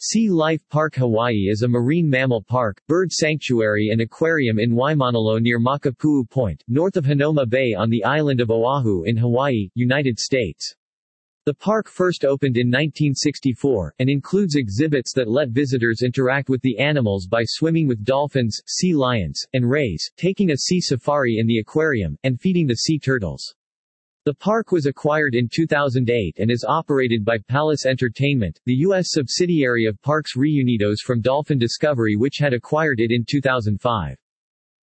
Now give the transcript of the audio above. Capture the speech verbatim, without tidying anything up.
Sea Life Park Hawaii is a marine mammal park, bird sanctuary and aquarium in Waimanalo near Makapuu Point, north of Hanoma Bay on the island of Oahu in Hawaii, United States. The park first opened in nineteen sixty-four, and includes exhibits that let visitors interact with the animals by swimming with dolphins, sea lions, and rays, taking a sea safari in the aquarium, and feeding the sea turtles. The park was acquired in two thousand eight and is operated by Palace Entertainment, the U S subsidiary of Parques Reunidos from Dolphin Discovery, which had acquired it in two thousand five.